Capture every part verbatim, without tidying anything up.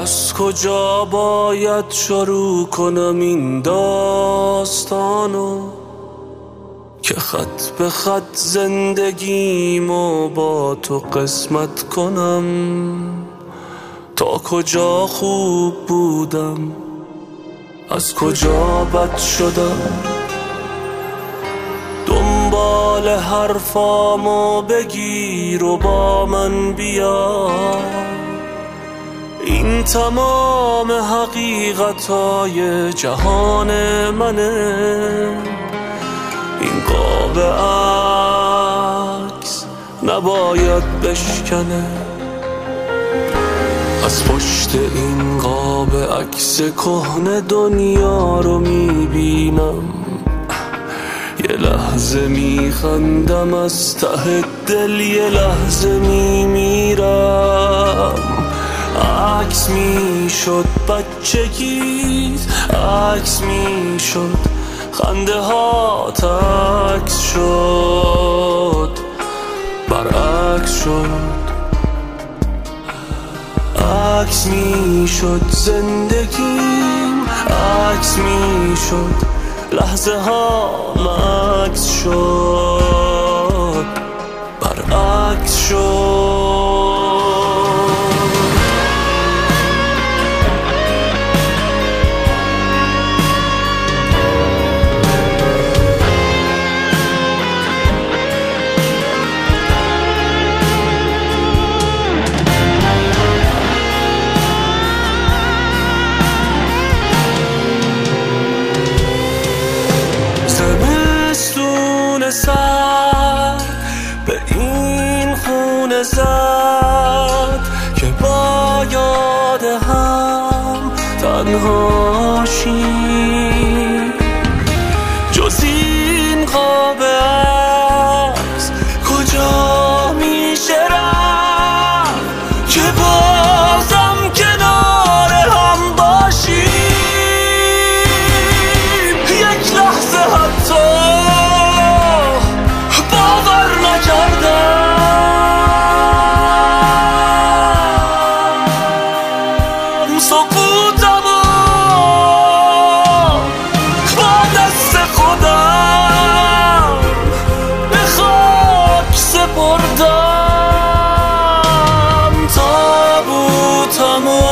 از کجا باید شروع کنم این داستانو که خط به خط زندگیمو با تو قسمت کنم؟ تا کجا خوب بودم، از کجا بد شدم؟ دنبال حرفامو بگیر و با من بیا، این تمام حقیقتای جهان منه. این قاب عکس نباید بشکنه، از پشت این قاب عکس کهنه دنیا رو میبینم. یه لحظه میخندم از ته دل، یه لحظه میمیرم. عکس میشد بچگیت، عکس میشد خنده ها، عکس شد برعکس شد. عکس میشد زندگیم، عکس میشد لحظه ها، عکس شد برعکس شد. سر به این خونه زد که با یاد هم تنهاشیم. جز این قاب عکس کجا میشه رفت که بازم کنار هم باشیم؟ یک لحظه حتی سکوتمو با دست خودم به خاک سپردم. تابوتمو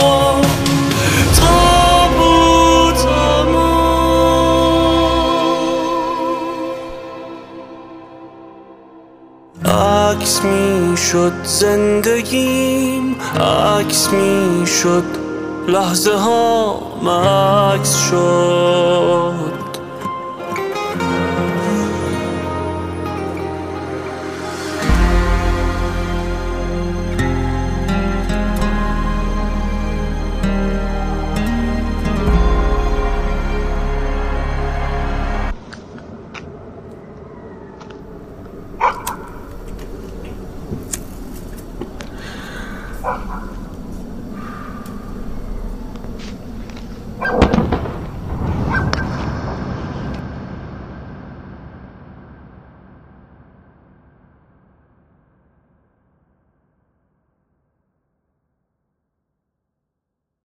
تابوتمو عکس میشد زندگیم، عکس میشد لحظه ها، عکس شد.